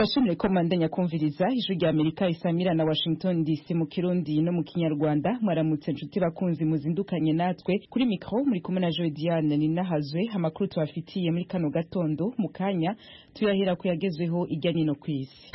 Turashimire ko mandanya kumviriza ijwi rya Amerika isamira na Washington DC mu Kirundi no mu Kinyarwanda. Mwaramutse nshuti bakunzi muzindukanye natwe kuri micro muri kumwe na Joy Diane Ninahazwe. Amakuru tubafitiye muri kano gatondo mu kanya tuyahera ku yagezweho irya nino kw'isi.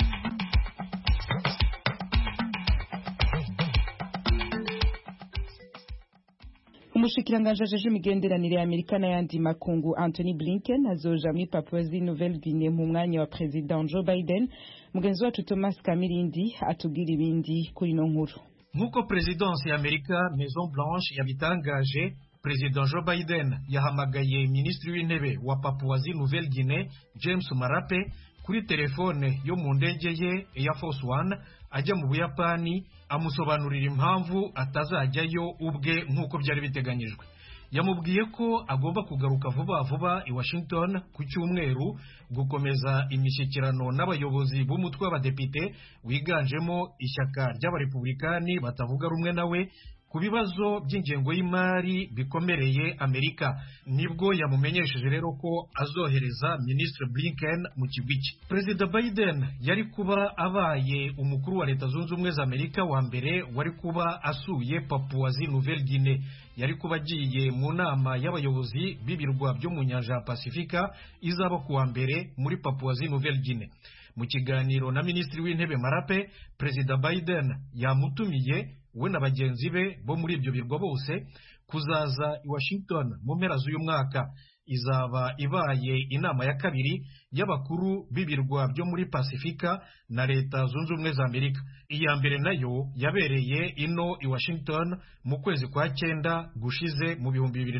Umushikiranganje ajeje imigenderanire ya Amerika n'ayandi makungu Anthony Blinken azoja muri Papouasie Nouvelle-Guinée mu mwanya wa President Joe Biden. Mugenzi wacu Thomas Kamirindi atubwira ibindi kuri no nkuru. Nkuko Presidence ya Amerika Maison Blanche yabitangaje, President Joe Biden yahamagaye Minisitiri w'Intebe wa Papouasie Nouvelle-Guinée James Marape kuri telefone yo mu ndege ye Air Force One ajya mu Buyapani, amusobanurira impamvu atazajyayo ubwe nk'uko byari biteganyijwe. Yamubwiye ko agomba kugaruka vuba vuba i Washington ku cyumweru gukomeza imishyikirano n'abayobozi b'umutwe w'abadepite wiganjemo ishyaka ry'abarepublikani batavuga rumwe nawe ku bibazo by'ingengo y'imari bikomereye Amerika. Nibwo yamumenyesheje rero ko azohereza Minisitiri Blinken mu kigwiki. President Biden yari kuba abaye umukuru wa Leta Zunze Ubumwe za Amerika wa mbere wari kuba asuye Papouasie Nouvelle-Guinée. Yari kuba agiye mu nama y'abayobozi b'ibirwa byo mu nyanja ya Pasifika izaba kuwa mbere muri Papouasie Nouvelle-Guinée. Mu kiganiro na Minisitiri w'Intebe Marape, President Biden yamutumiye we na bagenzi be bo muri ibyo birwa bose kuzaza i Washington mu mpera z'uyu mwaka. Izaba ibaye inama ya kabiri y'abakuru b'ibirwa byo muri Pasifika na Leta Zunze Ubumwe za Amerika. Iya mbere nayo yabereye ino i Washington mu kwezi kwa 9 gushize mu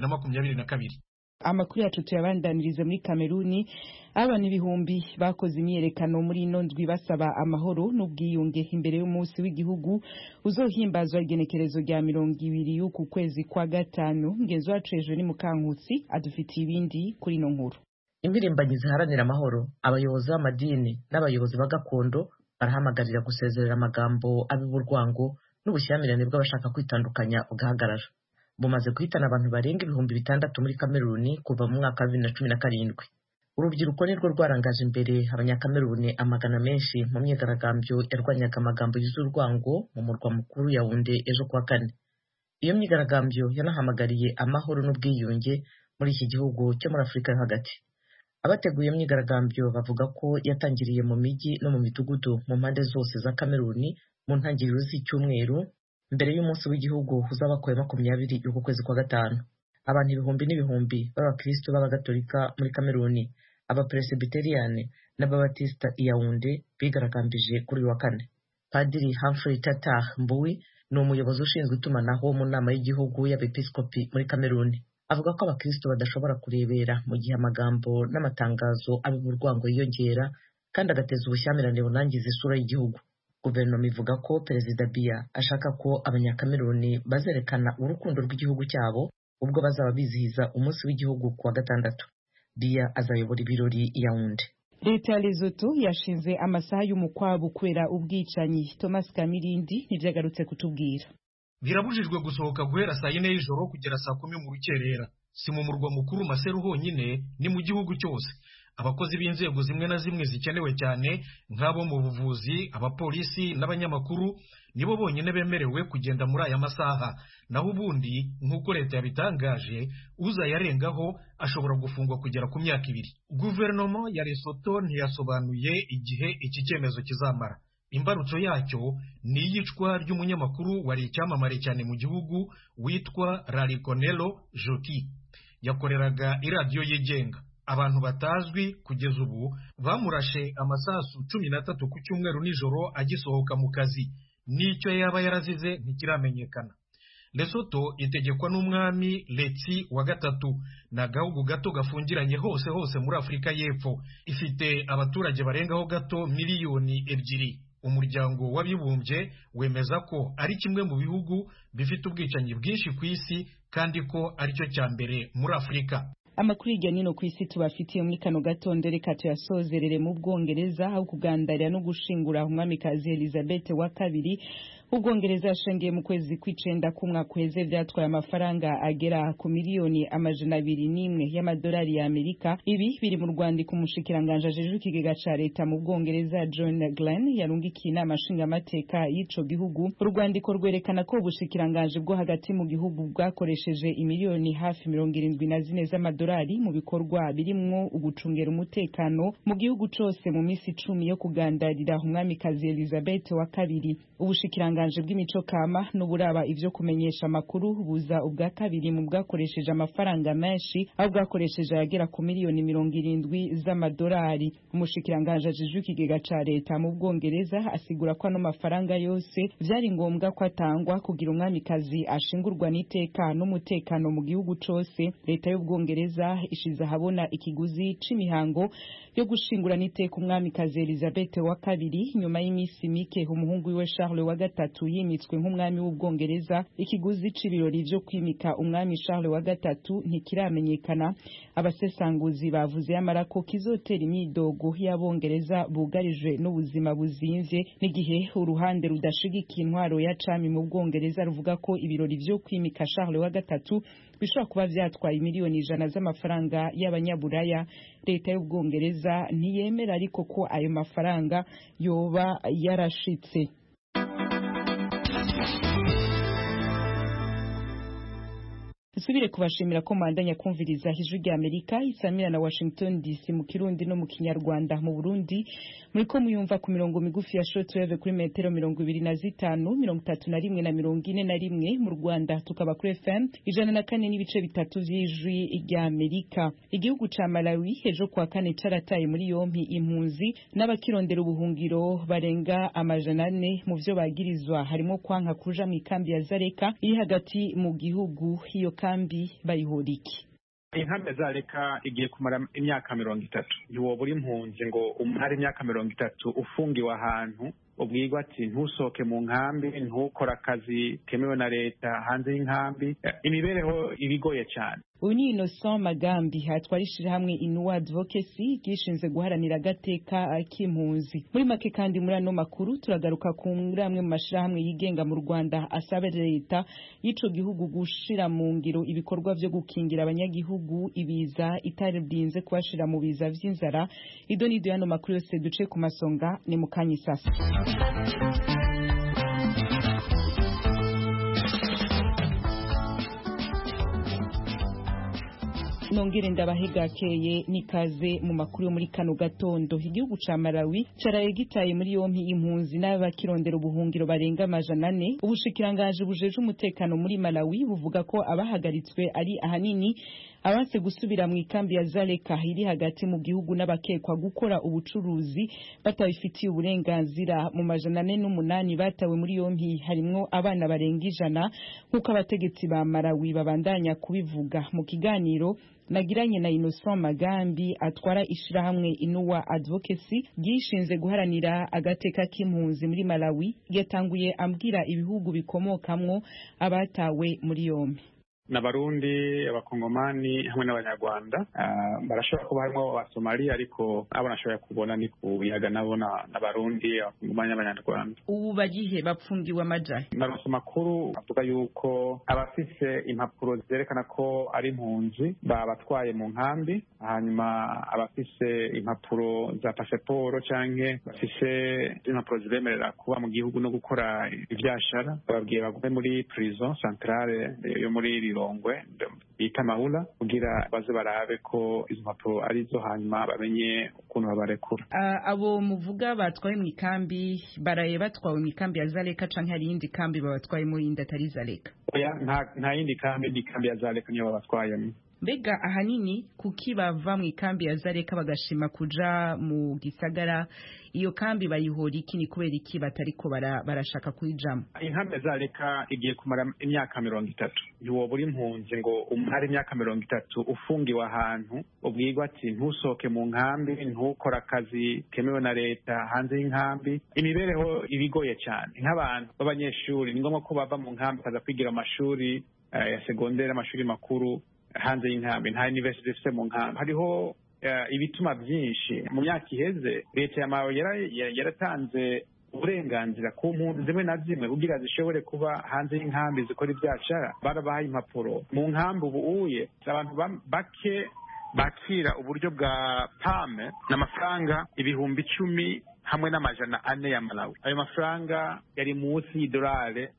2022. Amakuru yacu tuyabandanirize muri Kameruni. Abana ibihumbi bakoze imyerekano muri ino ndwi basaba amahoro n'ubwiyunge imbere y'umunsi w'igihugu uzohimbazwa igenekerezo rya 20 y'uku kwezi kwa gatanu. Mugenzi wacu ejo ni Mukankutsi adufitiye ibindi kuri ino nkuru. Impirimbanyi ziharanira amahoro, abayobozi b'amadini n'abayobozi ba gakondo barahamagarira gusezerera amagambo ab'uburwango n'ubushyamirane bw'abashaka kwitandukanya ugahagarara. Bumaze guhitana abantu barenga 6,000 muri Kameruni kuva mu mwaka wa 2017. Urubyiruko nirwo rwarangaje imbere abanyakameruni amagana menshi mu myigaragambyo yarwanyaga amagambo y'urwango mu murwa mukuru Yaounde ejo kwa kane. Iyo myigaragambyo yanahamagariye amahoro n'ubwiyunge muri iki gihugu cyo muri Afurika yo hagati. Abateguye myigaragambyo bavuga ko yatangiriye mu mijyi no mu midugudu mu mpande zose za Kameruni mu ntangiriro z'icyumweru mbere y'umunsi w'igihugu uzaba ku 20 y'uku kwezi kwa gatanu. Abantu ibihumbi n'ibihumbi b'abakristo b'abagatolika muri Kameruni, abapresbyteriane n'ababatista i Yaounde bigaragambije kuri uyu wa kane. Padiri Humphrey Tata Mboui ni umuyobozi ushinzwe itumanaho mu nama y'igihugu y'abepiskopi muri Kameruni. Avuga ko abakristo badashobora kurebera mu gihe amagambo n'amatangazo ab'uburwango yiyongera kandi agateza ubushyamirane bunangiza isura y'igihugu. Guverinoma ivuga ko Perezida Biya ashaka ko abanyakameruni bazerekana urukundo rw'igihugu cyabo ubwo bazaba bizihiza umunsi w'igihugu kuwa gatandatu. Biya azayobora ibirori i Yaounde. Leta ya Lesotho yashinze amasaha y'umukwabu kubera ubwicanyi. Thomas Kamirindi nivyagarutse kutubwira. Birabujijwe gusohoka guhera saa 4 y'ijoro kugera saa 10 mu rukerera. Si mu murwa mukuru Maseru honyine, ni mu gihugu cyose. Abakozi b'inzego zimwe na zimwe zikenewe cyane nk'abo mu buvuzi, abapolisi n'abanyamakuru nibo bonyine bemerewe kugenda muri aya masaha. Naho ubundi nk'uko leta yabitangaje, uzayarengaho ashobora gufungwa kugera ku myaka 2. Guverinoma ya Lesotho ntiyasobanuye igihe iki cyemezo kizamara. Imbarutso yacyo ni iyicwa ry'umunyamakuru wari icyamamare cyane mu gihugu witwa Ralikonelo Joki. Yakoreraga iradiyo yigenga. Abantu batazwi kugeza ubu bamurashe amasasu 13 ku cyumweru nijoro agisohoka mu kazi. Nicyo yaba yarazize ntikiramenyekana. Lesotho itegekwa n'umwami Letsi wa gatatu, na gahugu gato gafungiranye hose muri Afurika y'Epfo. Ifite abaturage barengaho gato miliyoni 2. Umuryango w'abibumbye wemeza ko ari kimwe mu bihugu bifite ubwicanyi bwinshi ku isi kandi ko aricyo cya mbere muri Afurika. amakuru hirya nino ku isi tubafitiye muri kano gatondo reka tuyasozerere mu Bwongereza aho kugandarira no gushingura umwamikazi Elizabeth wa kabiri Ubwongereza yashengiye mu kwezi kw'icenda kumwaka uheze vyatwaye amafaranga agera ku miliyoni amajana 201 y'amadolari ya Amerika. Ibi biri mu rwandiko umushikiranganje ajejwe ikigega ca leta mu Bwongereza John Glenn yarungikiye inama nshingamateka y'ico gihugu. Urwandiko rwerekana ko ubushikiranganje bwo hagati mu gihugu bwakoresheje imiliyoni hafi 74 z'amadolari mu bikorwa birimwo ugucungera umutekano mu gihugu cose mu misi 10 yo kugandarira umwamikazi Elizabeth wa kabiri. Ubushikiranganje bw'imico kama n'uburaba ivyo kumenyesha amakuru buza ubwa kabiri mu bwakoresheje amafaranga menshi aho bwakoresheje yagera ku miliyoni 70 z'amadolari. Umushikiranganje ajejwe ikigega ca leta mu Bwongereza asigura ko ano mafaranga yose vyari ngombwa ko atangwa kugira umwamikazi ashingurwa n'iteka n'umutekano mu gihugu cose. Leta y'Ubwongereza ishize habona ikiguzi c'imihango yo gushingura n'iteka umwamikazi Elizabeth wa kabiri nyuma y'imisi mike umuhungu we Charles wa gatatu yimitswe nk'umwami w'Ubwongereza. Ikiguzi c'ibirori vyo kwimika umwami Charles wa gatatu ntikiramenyekana. Abasesanguzi bavuze yamara ko kizotera imyidogo y'Abongereza bugarijwe n'ubuzima buzimvye n'igihe uruhande rudashigikiye intwaro ya cami mu Bwongereza ruvuga ko ibirori vyo kwimika Charles wa gatatu bishobora kuba vyatwaye miliyoni 100 z'amafaranga y'abanyaburaya. Leta y'Ubwongereza ntiyemera ariko ko ayo mafaranga yoba yarashitse. Subire kubashimira ko mandanya kumviriza Ijwi rya Amerika isamira na Washington DC mu Kirundi no mu Kinyarwanda. Mu Burundi muriko muyumva ku mirongo migufi ya shortwave kuri metero 25, 31 na 41. Mu Rwanda tukaba kuri FM 104 n'ibice bitatu vy'Ijwi rya Amerika. Igihugu ca Malawi ejo kwa kane carataye muri yompi impunzi n'abakirondera ubuhungiro barenga amajana 4 mu vyo bagirizwa harimo kwanka kuja mu ikambi ya Zareka iri hagati mu gihugu. Iyo kambi bayihoriki inkambi Zareka igiye kumara imyaka 30. Ntiwoba uri impunzi ngo umare imyaka 30 ufungiwe ahantu ubwirwa ati ntusoke mu nkambi ntukora akazi kemewe na leta hanze y'inkambi. Imibereho ibigoye cyane. Uyu ni Innocent Magambi hatwarishije hamwe Inuwa Advocacy gishinze guharanira agateka k'impunzi. Muri make kandi muri ano makuru turagaruka ku amwe mu mashirahamwe yigenga mu Rwanda asaba leta y'ico gihugu gushira mu ngiro ibikorwa vyo gukingira abanyagihugu ibiza itarinze kubashira mu biza vy'inzara. Idonido y'ano makuru yose duce ku masonga ni mukanyi sasa. Nongere ndabahegakeye nikaze mu makuru yo muri kano gatondo. Igihugu ca Malawi caraye gitaye muri yompi impunzi n'abakirondera ubuhungiro barenga amajana 4. Ubushikiranganje bujeje umutekano muri Malawi buvuga ko abahagaritswe ari ahanini abanse gusubira mu ikambi ya Zareka iri hagati mu gihugu n'abakekwa gukora ubucuruzi batabifitiye uburenganzira. Mu majana 48 batawe muri yompi harimwo abana barenga 100 nkuko abategetsi ba Malawi babandanya kubivuga. Mu kiganiro nagiranye na Innocent Magambi atwara ishirahamwe Inuwa Advocacy gishinze guharanira agateka k'impunzi muri Malawi, yatanguye ambwira ibihugu bikomokamwo abatawe muri yombi. N'abarundi, abakongomani hamwe n'abanyarwanda. Barashobora kuba harimo abasomalia ariko abo nashobora kubona ni kubiyaga nabo n'abarundi, abakongomani n'abanyarwanda. Ubu bagihe bapfungiwe amajahe. Narose makuru avuga yuko abafise impapuro zerekana ko ari impunzi babatwaye mu nkambi, hanyuma abafise impapuro za passport canke bafise impapuro zibemerera kuba mu gihugu no gukora ivyashara bababwiye bagume muri prison centrale yo muri Lilongwe bita Mahula kugira baze barabe ko izo mpapuro arizo hanyuma bamenye ukuntu babarekura. Abo muvuga batwaye mu ikambi baraye batwawe mu ikambi ya Zareka canke hari yindi kambi babatwaye mu yindi atari Zareka? Oya, nta yindi kambi, ni kambi ya Zareka niyo babatwayemo. Mbega ahanini kuki bava mu ikambi ya Zareka bagashima kuja mu gisagara? Iyo kambi bayihora iki? Ni kubera iki batariko barashaka kuyijamo? Inkambi ya Zareka igiye kumara imyaka 30. Ntiwoba uri impunzi ngo umare imyaka 30 ufungiwe ahantu ubwirwa ati ntusoke mu nkambi ntukora akazi kemewe na leta hanze y'inkambi. Imibereho ibigoye cyane. Nk'abantu b'abanyeshuri ni ngombwa ko bava mu nkambi kaza kwigira amashuri ya segondere, amashuri makuru hanze y'inkambi, nta university zifite mu nkambi. Hariho ibituma byinshi. Mu myaka iheze leta ya Malawi yaratanze uburenganzira ku mpunzi zimwe na zimwe kugira zishobore kuba hanze y'inkambi zikora ibyashara. Barabahaye impapuro. Mu nkambi ubu uye abantu bake bakira uburyo bwa PAME n'amafaranga 10,000 hamwe n'amajana 4 ya Malawi. Ayo mafaranga yari munsi y'idolari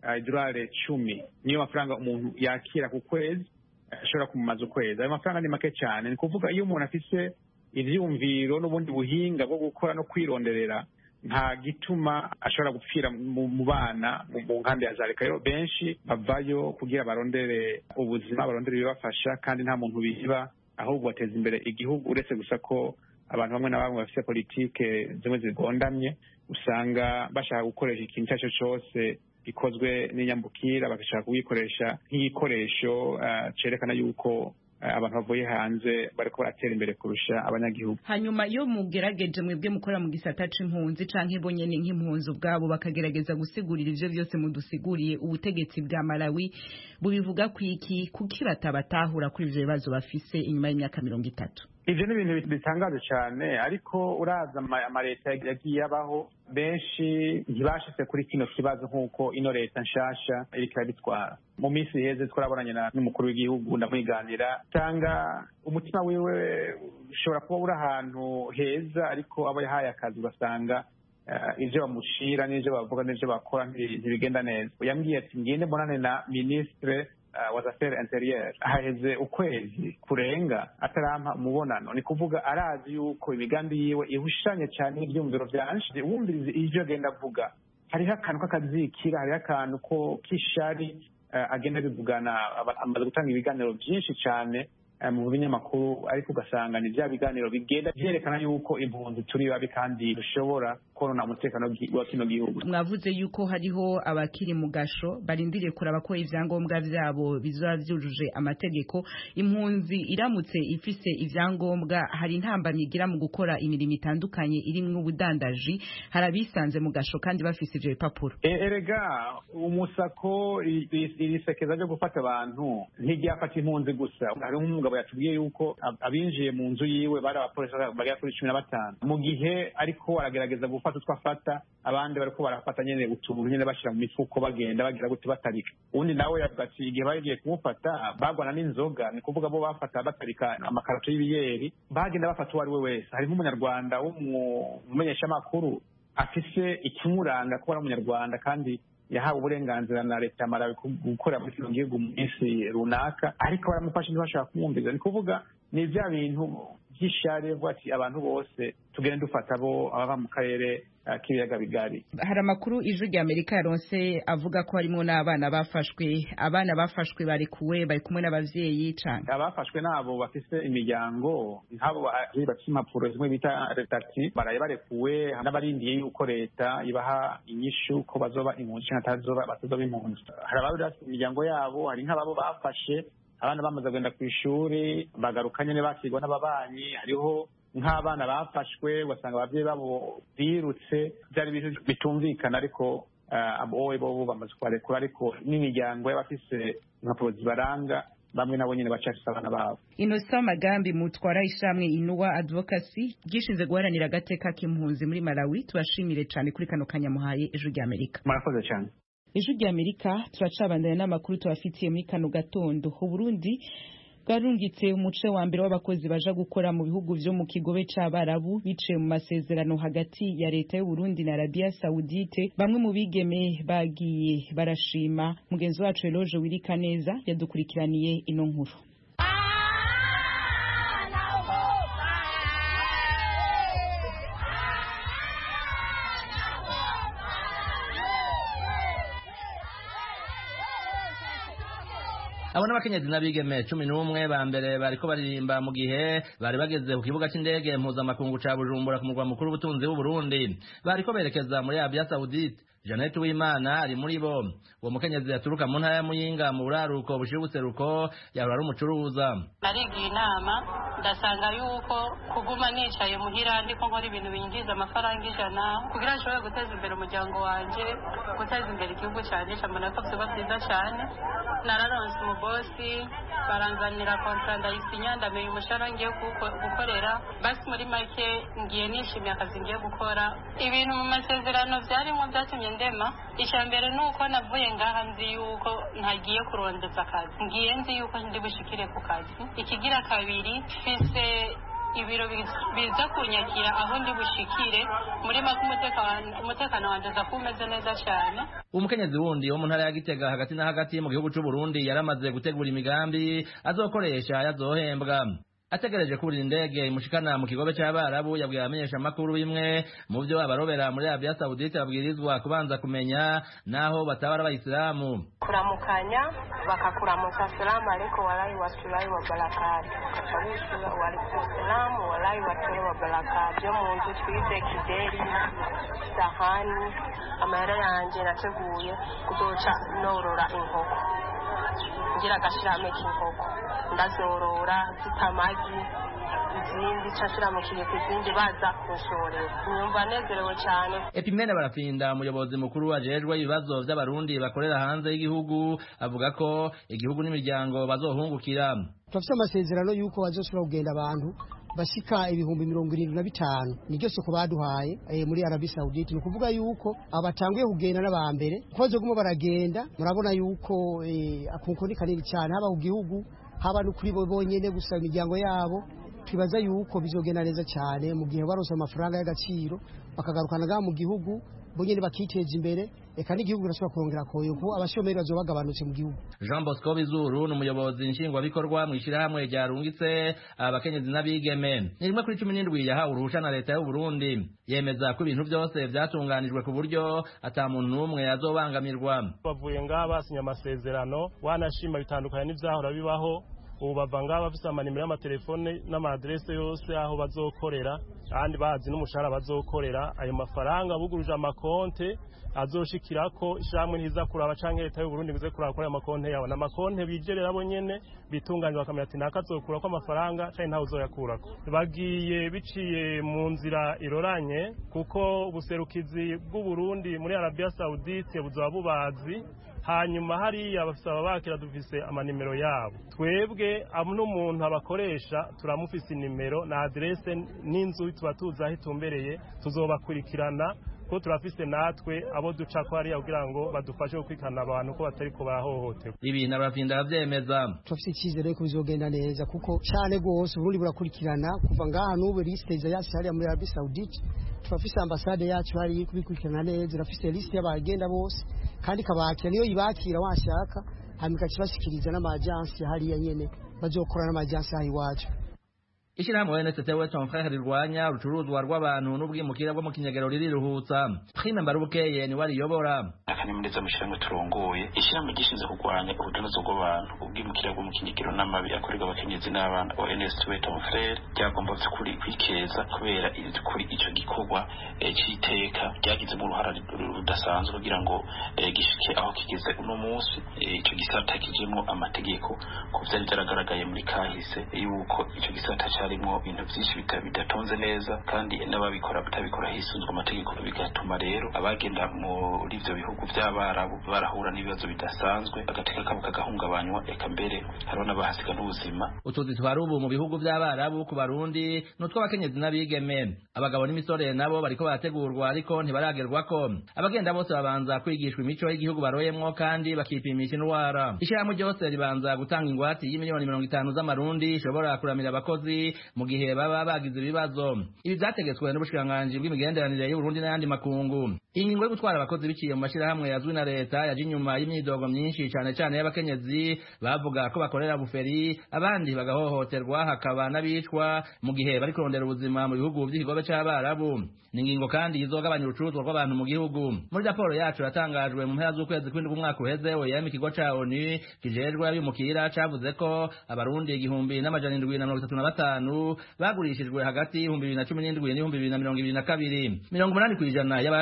10 niyo mafaranga umuntu yakira ku kwezi ashobora kumumaza ukwezi. Ayo mafaranga ni make cyane. Ni kuvuga iyo umuntu afise ivyumviro n'ubundi buhinga bwo gukora no kwironderera, nta gituma ashobora gupfira mu bana mu nkambi ya Zareka. Rero benshi bavayo kugira barondere ubuzima, barondere ibibafasha, kandi nta muntu biba, ahubwo bateza imbere igihugu. Uretse gusa ko abantu bamwe na bamwe bafite politike zimwe zigondamye, usanga bashaka gukoresha ikintu icyo cyose gikozwe n'inyambukira, bagashaka kubikoresha nk'igikoresho cerekana yuko abantu bavuye hanze bariko baratera imbere kurusha abanyagihugu. Hanyuma iyo mugerageje mwebwe mukora mu gisata c'impunzi canke bo nyene nk'impunzi ubwabo bakagerageza gusigurira ivyo byose mudusiguriye, ubutegetsi bwa Malawi bubivuga kwiki kuki batabatahura kuri ivyo bibazo bafise inyuma y'imyaka 30? Ivyo ni ibintu bitangaje cyane, ariko uraza amaleta yagiye abaho benshi ntibashitse kuri kino kibazo nk'uko ino leta nshasha iriko irabitwara. Mu minsi iheze twarabonanye n'umukuru w'igihugu ndamwiganira, cyanga umutima wiwe ushobora kuba uri ahantu heza, ariko abo yahaye akazi ugasanga ivyo bamushira n'ivyo bavuga n'ivyo bakora ntibigenda neza. Yambwiye ati ngende mbonane na ministre was affaires intérieures, haheze ukwezi kurenga atarampa umubonano. Ni kuvuga arazi yuko imigambi yiwe ihushanye cyane n'ibyumviro byanje. Wumvirize ivyo agenda avuga, hariho akantu k'akazikira, hariho akantu ko kishari agenda bivugana. Amaze gutanga ibiganiro byinshi cyane mu binyamakuru, ariko ugasanga ni bya biganiro bigenda byerekana yuko impunzi turi babi kandi dushobora korona umutekano wa kino gihugu. Mwavuze yuko hariho abakiri mu gasho barindiriye kuraba ko ivyangombwa vyabo bizoba vyujuje amategeko. Impunzi iramutse ifise ivyangombwa, hari intambamyi igira mu gukora imirimo itandukanye irimwo ubudandaji, harabisanze mu gasho kandi bafise ivyo bipapuro. Erega umusako irisekeza ryo gufata abantu ntiryafata impunzi gusa. Hari umugabo yatubwiye yuko abinjiye mu nzu yiwe bari abapolisi bagera kuri 15, mu gihe ariko aragerageza gufata utwafata, abandi bariko barafata nyene utuntu nyene bashira mu mifuko bagenda bagira guti batarika. Undi nawe yavuga ati igihe bagiye kumufata bagwana n'inzoga, ni kuvuga bo bafata batarika amakarato y'ibiyeri, bagenda bafata uwo ari we wese. Hari nk'umunyarwanda w'umumenyesha makuru afise ikimuranga kuba ari umunyarwanda kandi yahawe uburenganzira na leta ya Malawi gukora muri kino gihugu mu minsi runaka, ariko baramufasha ntibashaka kumwumviza. Ni kuvuga ni vya bintu by'ishari vuga ati abantu bose tugende dufata abo ababa mu karere k'ibiyaga bigari. Hari amakuru ijwi rya Amerika yaronse avuga ko harimo n'abana bafashwe. Abana bafashwe barekuwe bari kumwe n'abavyeyi canke abafashwe nabo bafise imiryango, nk'abo bafite impapuro zimwe bita retati, baraye barekuwe, n'abarindiye yuko leta ibaha inyishu ko bazoba impunzi canke batazoba impunzi. Hari abafite imiryango yabo, hari nk'ababo bafashe abana bamaze kugenda ku ishuri bagaruka nyene bakirwa n'ababanyi. Hariho nk'abana bafashwe ugasanga abavyeyi babo birutse, byari ibintu bitumvikana, ariko abowe bo bamaze kubarekura. Ariko n'imiryango y'abafise impapuro zibaranga bamwe nabo nyene bacafise abana babo. Innocent Magambi mutwara ishamwe Inuwa Advocacy gishinze guharanira agateka k'impunzi muri Malawi, tubashimire cyane kuri kano kanyamuhaye ijwi rya Amerika. Murakoze cyane. Ijwi rya Amerika turacabandanya n'amakuru tubafitiye muri kano gatondo. Burundi bwarungitse umuce wa mbere w'abakozi baja gukora mu bihugu vyo mu kigobe c'Abarabu biciye mu masezerano hagati ya leta y'u Burundi na Arabia Saudite. Bamwe mu bigeme bagiye barashima. Mugenzi wacu Eloge Wirikaneza yadukurikiraniye ino nkuru. Abona abakenyezi n'abigeme 11 ba mbere bariko baririmba mu gihe bari bageze ku kibuga c'indege mpuzamakungu ca Bujumbura ku murwa mukuru w'ubutunzi w'u Burundi. Bariko berekeza muri Arabia Saudite. Jeannette Uwimana ari muri bo. Uwo mukenyezi yaturuka mu ntara ya Muyinga mu buraruko bushira ubuseruko yahora ari umucuruza. Narigiye inama ndasanga yuko kuguma nicaye muhira ndiko nkora ibintu binjiza amafaranga 100 kugira nshobore guteza imbere umuryango wanje, guteza imbere igihugu cyane cyambona ko byiza byiza cyane. Nararonse umubosi baranzanira kontra ndayisinya ndamenye umushahara ngiye gukorera, basi muri make ngiye nishimiye akazi ngiye gukora. Ibintu mu masezerano byarimo byatumye ndema. Icyambere nuko navuye ngaha nzi yuko ntagiye kurondeza akazi, ngiye nzi yuko ndi bushikire ku kazi. Ikigira kabiri fise ibiro biza kunyakira aho ndi bushikire muri make umutekano wanje zakumeze neza cyane. Umukenyezi wundi wo mu ntara ya Gitega hagati na hagati mu gihugu cy'u Burundi yaramaze gutegura imigambi azokoresha yazohembwa. Ategereje kurira indege imushikana mu kigobe cy'Abarabu yabwiye amenyesha makuru bimwe mu byo abarobera muri Arabia Saudite babwirizwa kubanza kumenya naho batabara abayisilamu. Kuramukanya bakakuramutsa assalamu alaykum wa rahmatullahi wa barakatuh, ukabishura wa alaykum assalam wa rahmatullahi wa barakatuh. Yo mu nzu twize kideri sahani amahera yanje nateguye kuzoca norora inkoko ngira gashirame k'inkoko ndazorora zitamagi izindi cashira mu kiyo kizindi baza kushorera nyumva nezerewe cyane. Epimene Barapfinda umuyobozi mukuru ajejwe ibibazo by'abarundi bakorera hanze y'igihugu avuga ko igihugu n'imiryango bazohungukira. Twafite amasezerano yuko bazoshobora kugenda abantu bashika ibihumbi 75 niryo soko baduhaye muri Arabia Saudite. Ni kuvuga yuko abatanguye kugenda n'abambere koze gumo baragenda, murabona yuko akunkoni kanini cyane haba ku gihugu haba no kuri bo bonyene gusa imiryango yabo. Twibaza yuko bizogenda neza cyane mu gihe barose amafaranga y'agaciro bakagarukana mu gihugu bonyene bakiteza imbere, eka n'igihugu kirashobora kurongera koyuko abashomeri bazobagabanutse mu gihugu. Jean Bosco Bizuru n'umuyobozi nshingwabikorwa mu ishirahamwe ryarungitse abakenyezi n'abigeme. Ni rimwe kuri 17 yahawe uruhusha na leta y'u Burundi, yemeza ko ibintu byose byatunganijwe ku buryo ata muntu n'umwe azobangamirwa. Bavuye ngaha basinya amasezerano wanashima bitandukanye n'ivyahora bibaho. Ubu bava ngaha bafise amanimero y'amatelefone n'amadresse yose aho bazokorera kandi bazi n'umushahara bazokorera. Ayo mafaranga buguruje amakonte azoshikirako ishamwe ntiza kuraba canke leta y'u Burundi bize kuraba kuri amakonte yawe n'amakonte bigerera bo nyene bitunganywa bakamenya ati nakazokura ko amafaranga canke ntawe uzoyakurako. Bagiye biciye mu nzira iroranye kuko ubuserukizi bw'u Burundi muri Arabia Saudite buzoba bubazi, hanyuma hariya bafise ababakira dufise amanimero yabo. Twebwe n'umuntu abakoresha turamufise inimero na adresse n'inzu tuba tuzi aho itumbereye, tuzobakurikirana ko turafise natwe abo duca ko hariya kugira ngo badufashe gukwikana abantu ko batari ko bahohoterwa. Ibi Barapfinda bavyemeza. Turafise icyizere ko bizogenda neza kuko cyane gose Burundi burakurikirana kuva ngaha n'ubu liste yacu hariya muri Arabia Saudite. Turafise ambassade yacu hari kubikurikirana neza, turafise liste y'abagenda bose kandi kabakira niyo ibakira washaka hamika kibashikiriza n'amajansi hariya nyene bazokorana n'amajansi ahi wacu. Ishirahamwe NST Weston Frere rirwanya urucuruzwa rw'abantu n'ubwimukira bwo mu kinyagero ririruhutsa. Prime Mbarubukeye ni wariyobora. Akanyamuneza mushiramwe turongoye ishyirahamwe gishinzwe kurwanya urudandazo rw'abantu ubwimukira bwo mu kinyagero n'amabi akorerwa abakenyezi n'abana wa NST Weston Frere ryagomba kuri kwikeza kubera kuri ico gikorwa cy'iteka ryagize mu ruhara rudasanzwe kugira ngo gishike aho kigeze uno munsi. Ico gisata kijemo amategeko ko vyari byaragaragaye muri kahise yuko ico gisata harimo ibintu byinshi bidatonze neza kandi n'ababikora batabikora hisunzwe amategeko, bigatuma rero abagenda muri ivyo bihugu by'Abarabu barahura n'ibibazo bidasanzwe agateka kabo kagahungabanywa, eka mbere hariho n'abahasiga n'ubuzima. Utuzi twari ubu mu bihugu by'Abarabu ku Barundi n'utwo abakenyezi n'abigeme, abagabo n'imisore nabo bariko barategurwa ariko ntibaragerwako. Abagenda bose babanza kwigishwa imico y'igihugu baroyemwo kandi bakipimisha indwara. Ishirahamwe ryose ribanza gutanga ingwate y'imiliyoni 50 z'amarundi ishobora kuramira abakozi mu gihe baba bagize ibibazo. Ibi byategetswe n'ubushikiranganji bw'imigenderanire y'u Burundi n'ayandi makungu. Ingingo yo gutwara abakozi biciye mu mashirahamwe yazwi na leta yaje inyuma y'imyidogo myinshi cyane cyane y'abakenyezi bavuga ko bakorera buferi abandi bagahohoterwa hakaba n'abicwa mu gihe bari kurondera ubuzima mu bihugu by'ikigobe cy'Abarabu. Ni ingingo kandi izogabanya urucuruzwa rw'abantu mu gihugu. Muri raporo yacu yatangajwe mu mpera z'ukwezi kw'indwi umwaka uheze OIM ikigo ca ONU kijejwe abimukira cavuze ko abarundi 1735 bagurishijwe hagati y' 2017 n'ibihumbi 2022. 80% y'abacurujwe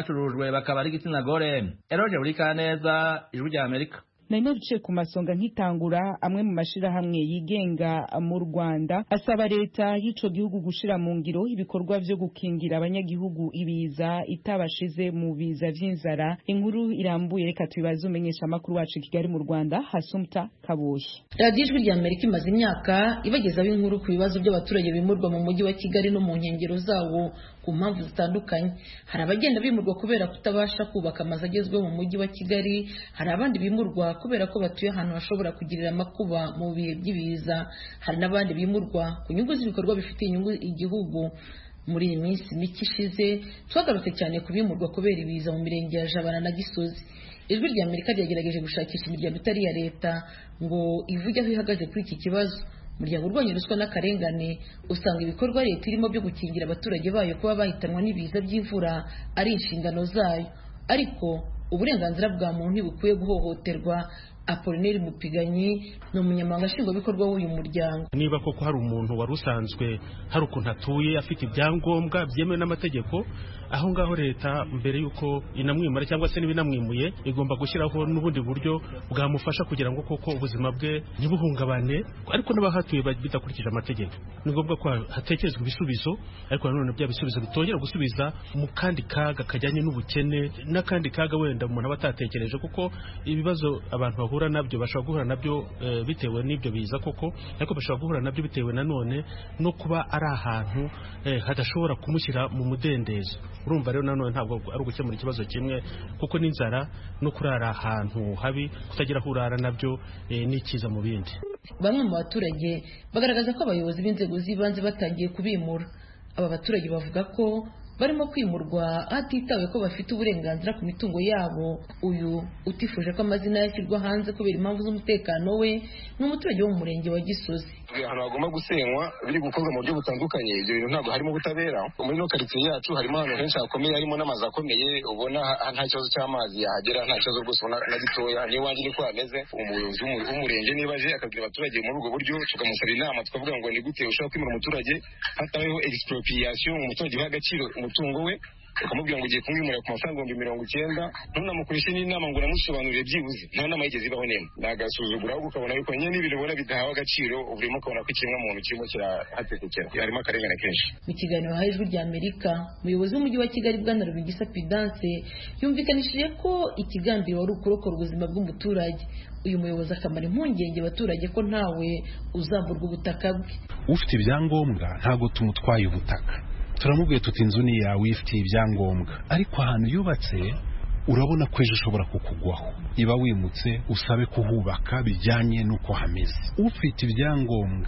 abanyurujwe bakaba ari igitsina gore. Eroge Burikaneza, Ijwi rya Amerika. Nari biciye ku masonga nkitangura amwe mu mashirahamwe yigenga mu Rwanda asaba leta y'ico gihugu gushira mu ngiro ibikorwa vyo gukingira abanyagihugu ibiza itabashize mu biza vy'inzara. Inkuru irambuye reka tubibaze umenyesha makuru wacu Kigali mu Rwanda Hasumta Kaboshi. Radio Ijwi rya Amerika imaze imyaka ibagezaho inkuru ku bibazo by'abaturage bimurwa mu mujyi wa Kigali no mu nkengero zawo ku mpamvu zitandukanye. Hari abagenda bimurwa kubera kutabasha kubaka amazu agezweho mu mujyi wa Kigali, hari abandi bimurwa kubera ko batuye ahantu hashobora kugirira amakuba mu bihe by'ibiza, hari n'abandi bimurwa ku nyungu z'ibikorwa bifitiye inyungu igihugu. Muri iyi minsi mike ishize twagarutse cyane kubimurwa kubera ibiza mu mirenge ya Jabana na Gisozi. Ijwi rya Amerika ryagerageje gushakisha imiryango itari iya leta ngo ivuge aho ihagaze kuri iki kibazo. Umuryango urwanya ruswa n'akarengane usanga ibikorwa leta irimo byo gukingira abaturage bayo kuba bahitanwa n'ibiza by'imvura ari inshingano zayo, ariko uburenganzira bwa muntu ntibukwiye guhohoterwa. Apollinaire Mupiganyi ni umunyamabanga nshingwabikorwa w'uyu muryango. Niba koko hari umuntu wari usanzwe hari ukuntu atuye afite ibyangombwa byemewe n'amategeko, aho ngaho leta mbere y'uko inamwimura cyangwa se n'ibinamwimuye igomba gushyiraho n'ubundi buryo bwamufasha kugira ngo koko ubuzima bwe ntibuhungabane, ariko n'abahatuye bidakurikije amategeko. Ni ngombwa ko hatekerezwa ibisubizo, ariko nanone bya bisubizo bitongera gusubiza mu kandi kaga kajyanye n'ubukene n'akandi kaga wenda umuntu aba atatekereje, kuko ibibazo abantu bahura nabyo bashobora guhura nabyo bitewe n'ibyo biza koko, ariko bashobora guhura nabyo bitewe nanone no kuba ari ahantu hadashobora kumushyira mu mudendezo. Urumva rero nanone ntabwo ari ugukemura ikibazo kimwe, kuko n'inzara no kurara ahantu habi kutagira aho urara nabyo n'ikiza mu bindi. Bamwe mu baturage bagaragaza ko abayobozi b'inzego z'ibanze batangiye kubimura. Aba baturage bavuga ko barimo kwimurwa hatitawe ko bafite uburenganzira ku mitungo yabo. Uyu utifuje ko amazina yashyirwa hanze kubera impamvu z'umutekano we ni umuturage wo mu murenge wa Gisozi. Ahantu hagomba gusenywa biri gukorwa mu buryo butandukanye, ibyo bintu ntabwo harimo ubutabera. Muri no karitsiye yacu harimo ahantu henshi hakomeye, harimo n'amazu akomeye, ubona nta kibazo cy'amazi yahagera, nta kibazo rwose na gitoya. Niyo wanjye niko hameze. Umuyobozi w'umurenge niba aje akabwira abaturage muri ubwo buryo, tukamusaba inama tukavuga ngo ni gute ushobora kwimura umuturage hatabayeho expropriation, umuturage uha agaciro umutungo we, ukamubwira ngo ugiye kumwimura ku mafaranga 90,000, ntunamukoreshe n'inama ngo uramusobanurire byibuze. Nta nama yigeze ibaho neza. Nagasuzugura ahubwo ukabona yuko nyine n'ibintu ubona bidahawe agaciro, urimo ukabona ko ikiremwa muntu kirimo kirahatekekera, harimo akarengane kenshi. Mu kiganiro haye Ijwi rya Amerika, umuyobozi w'umujyi wa Kigali Bwana Rubingisa Pidance yumvikanishije ko ikigambiro wari ukurokora ubuzima bw'umuturage. Uyu muyobozi akamara impungenge abaturage ko ntawe uzamburwa ubutaka bwe. Ufite ibyangombwa ntabwo tumutwaye ubutaka, turamubwiye tuti inzu ni yawe ifitiye ibyangombwa, ariko ahantu yubatse urabona ko ejo ushobora kukugwaho. Iba wimutse usabe kuhubaka bijyanye n'uko hameze. Ufite ibyangombwa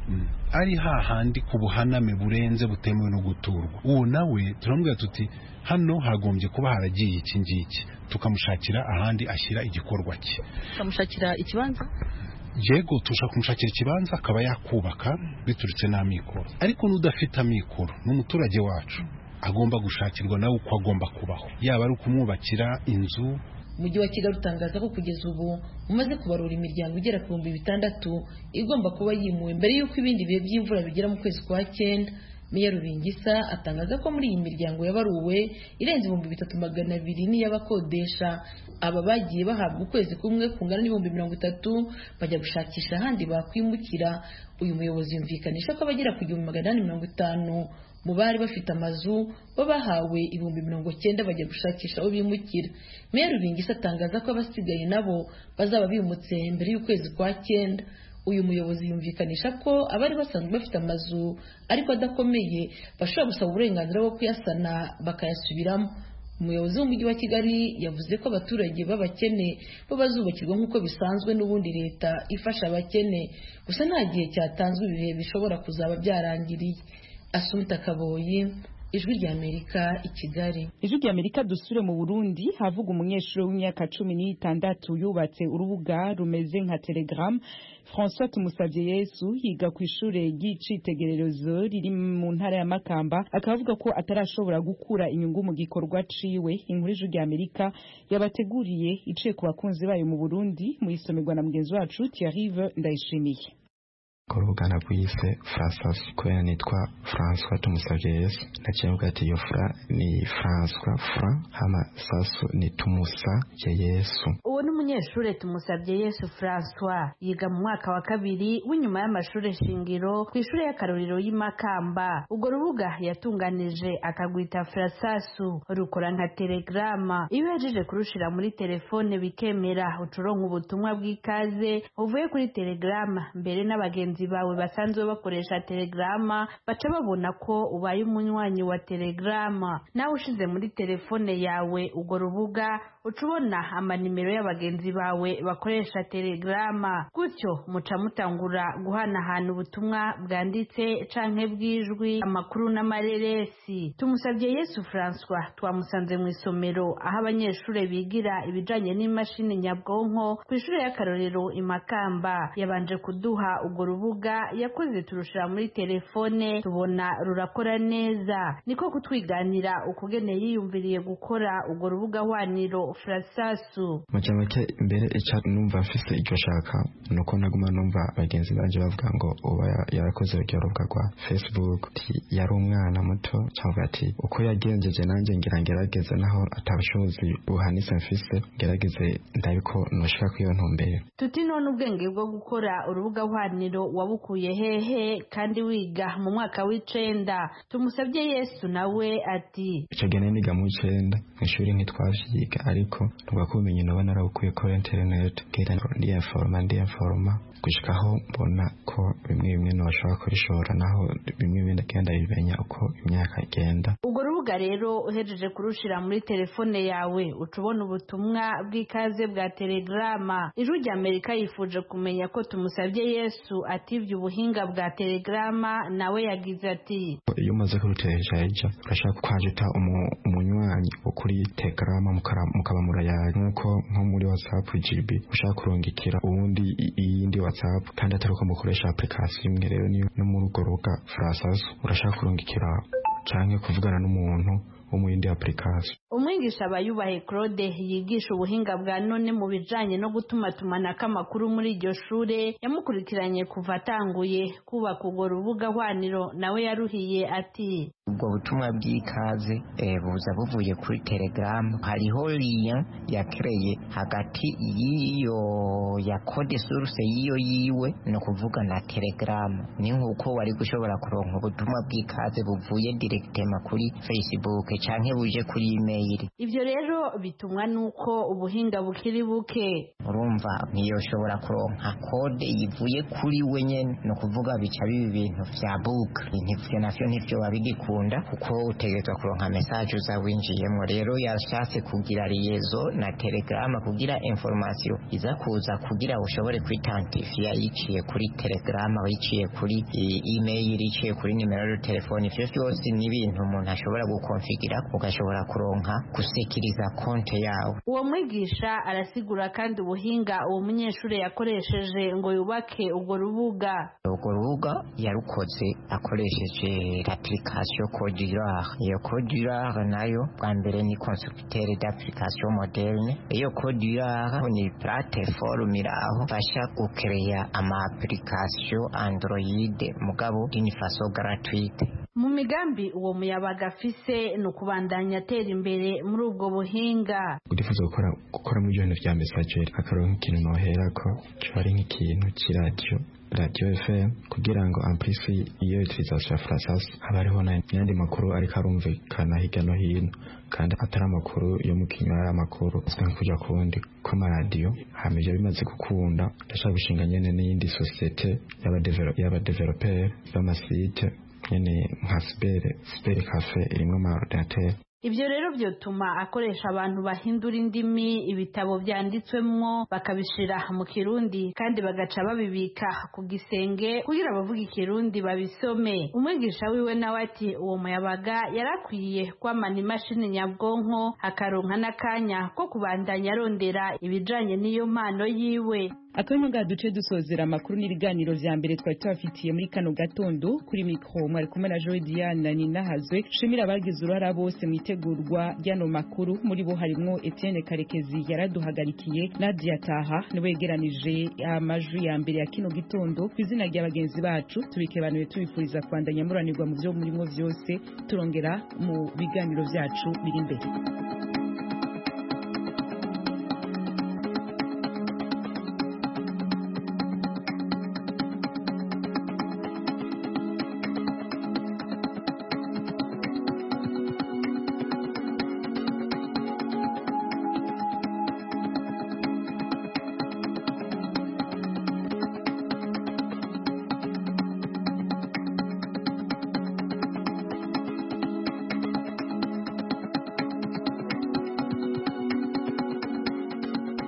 ari hahandi ku buhaname burenze butemewe no guturwa, uwo nawe turamubwira tuti hano hagombye kuba haragiye iki ngiki, tukamushakira ahandi ashyira igikorwa cye. Tukamushakira ikibanza, yego tushaka kumushakira ikibanza akaba yakubaka biturutse n'amikoro, ariko n'udafite amikoro n'umuturage wacu agomba gushakirwa nawe uko agomba kubaho, yaba ari ukumwubakira inzu. Umujyi wa Kigali utangaza ko kugeza ubu umaze kubarura imiryango igera ku 6,000 igomba kuba yimuwe mbere y'uko ibindi bihe by'imvura bigera mu kwezi kwa 9. Meya Rubingisa atangaza ko muri iyi miryango yabaruwe irenze 3,200 n'iy'abakodesha. Aba bagiye bahabwa ukwezi kumwe kungana n'ibihumbi 30 bajya gushakisha ahandi bakwimukira. Uyu muyobozi yumvikanisha ko abagera ku 850 mu bari bafite amazu bahawe 90,000 bajya gushakisha aho bimukira. Meya Rubingisa atangaza ko abasigaye nabo bazaba bimutse mbere y'ukwezi kwa 9. Uyu muyobozi yumvikanisha ko abari basanzwe bafite amazu ariko adakomeye bashobora gusaba uburenganzira bwo kuyasana bakayasubiramo. Umuyobozi w'umujyi wa Kigali yavuze ko abaturage b'abakene bo bazubakirwa nk'uko bisanzwe n'ubundi leta ifasha abakene, gusa nta gihe cyatanzwe ibihe bishobora kuzaba byarangiriye. Asumta Kaboyi, Ijwi rya Amerika i Kigali. Ijwi rya Amerika dusure mu Burundi, havuga umunyeshuri w'imyaka 16 yubatse urubuga rumeze nka Telegram. François Tumusavye Yesu yiga ku ishure ry'icitegererezo riri mu ntara ya Makamba, akavuga ko atarashobora gukura inyungu mu gikorwa ciwe. Inkuru Ijwi rya Amerika yabateguriye iciye ku bakunzi bayo mu Burundi, mu isomerwa na mugenzi wacu Thierry Ndayishimiye. ku rubuga nabwise Francis kubera nitwa François Tumusavye Yesu naciye mvuga ati iyo fra ni François Fra hama Sasu ni Tumusavye Yesu. Uwo ni umunyeshure Tumusavye Yesu François yiga mu mwaka wa kabiri w'inyuma y'amashure shingiro ku ishure y'akarorero y'Imakamba. Ubwo rubuga yatunganije akagwita Frasasu rukora nka Telegrama. Iyo yajeje kurushira muri telefone bikemera ucuronka ubutumwa bw'ikaze uvuye kuri Telegrama, mbere n'abagenzi bawe basanzwe bakoresha Telegrama baca babona ko ubaye umunywanyi wa Telegrama. Nawe ushize muri telefone yawe ubwo rubuga ucubona amanimero y'abagenzi bawe bakoresha Telegrama, gutyo muca mutangura guhanahana ubutumwa bwanditse canke bw'ijwi, amakuru n'amareresi. Tumusavye Yesu François twamusanze mu isomero aho abanyeshure bigira ibijanye n'imashini nyabwonko ku ishure y'akarorero Imakamba. Yabanje kuduha ubwo rubuga yakoze turushira muri telefone tubona rurakora neza, niko kutwiganira ukugene yiyumviriye gukora ubwo rubuga hwaniro Frasasu. Make mbere ica numva mfise iryo shaka nuko naguma numva bagenzi banje bavuga ngo uba yarakoze urugero rwa Facebook yari umwana muto cyangwa ati uko yagenjeje nanjye ngerageze naho atabushobozi buhanitse mfise ngerageze ndabiko noshaka kwiyo ntumbere. Tuti none ubwenge bwo gukora urubuga hwaniro wabukuye hehe kandi wiga mu mwaka w'icenda? Tumusavye Yesu nawe ati ico gene niga mu icenda mw'ishuri ntitwavyiga ariko tugakumenye no narabukuye kuri internet kera ndi informa gushikaho mbona ko bimwe nashaka kurishora naho bimwe ndagenda bimenya uko imyaka igenda. Ubwo rubuga rero uhejeje kurushira muri telefone yawe ucubona ubutumwa bw'ikaze bwa Telegrama. Ijwi rya Amerika yifuje kumenya ko Tumusavye Yesu ativye ubuhinga bwa Telegrama, nawe yagize ati iyo umaze kuruteja urashaka kwajuta umunywanyi kuri Telegrama mukaba muraya nkuko nko muri WhatsApp GB ushaka kurungikira ubundi iyindi WhatsApp kandi ataruko mukoresha application imwe. Rero ni no mu rugo rubuga Frasasu urashaka kurungikira canke kuvugana n'umuntu wo mu yindi application. Umwigisha Bayubahe Claude yigisha ubuhinga bwa none mu bijanye no gutumatumanako amakuru muri iryo shure yamukurikiranye kuva atanguye kubaka urwo rubuga hwaniro, nawe yaruhiye ati ubwo butumwa bw'ikaze buza buvuye kuri Telegram. Hariho lien yakreye hagati y'iyo ya code source yiwe no kuvuga na Telegram. Ni nkuko wari gushobora kuronka ubutumwa bw'ikaze buvuye directement kuri Facebook canke buje kuri email. Ivyo rero bitumwa nuko ubuhinga bukiri buke. Urumva ntiyoshobora kuronka code yivuye kuri we nyene no kuvuga bica bibi bintu vya book. Ntivyo navyo ntivyo wabigikunda kuko utegerezwa kuronka message uzawinjiyemo. Rero yashatse kugira liaison na Telegram kugira information iza kuza kugira ushobore kwitantifia yiciye kuri Telegram, yiciye kuri email, yiciye kuri nimero ya telefone. Ivyo vyose ni ibintu umuntu ashobora gukonfigira ugashobora kuronka gusekiriza konte yawe. Uwo mwigisha arasigura kandi ubuhinga uwo munyeshure yakoresheje ngo yubake ubwo rubuga. Ubwo rubuga yarukoze akoresheje application Codurare. Iyo Codurare nayo bwa mbere ni constructeur d'application moderne. Iyo Codurare ni plateforme iraho fasha gucreya ama application Android mugabo d'une façon gratuite. Mu migambi uwo muyabaga afise no kubandanya atera imbere muri ubwo buhinga. Ndifuza gukora mu bintu vya message akaronka ikintu noherako cari nk'ikintu radio FM kugira ngo amplify iyo utilisation ya Frasasu habariho n'andi makuru ariko arumvikana hirya no hino kandi atari amakuru yo mu kinywa, amakuru kuja kundi ko radio hamije bimaze gukunda. Ndashaka gushinga nyene n'iyindi societe y'abadeveloper b'amasite nyene nka Sibere Cafe irimwo amaordinateur. Ivyo rero vyotuma akoresha abantu bahindura indimi, ibitabo vyanditswemwo bakabishira mu Kirundi kandi bagaca babibika ku gisenge kugira abavuga Ikirundi babisome. Umwigisha wiwe nawe ati uwo muyabaga yarakwiye kwamana imashini nyabwonko akaronka n'akanya ko kubandanya arondera ibijanye n'iyo mpano yiwe. akanya nga duce dusozera amakuru n'ibiganiro vya mbere twari tubafitiye muri kano gatondo kuri mikro mwari kumwe na Joy Diane Ninahazwe shimira abagize uruhara bose mu itegurwa ry'ano makuru muri bo harimwo Etienne Karekezi yaraduhagarikiye Nadia Taha niwe yegeranije amajwi ya mbere ya kino gitondo kw'izina rya bagenzi bacu tubikebanuye tubifuriza kwandanya muranirwa mu byo murimo vyose turongera mu biganiro vyacu biri imbere.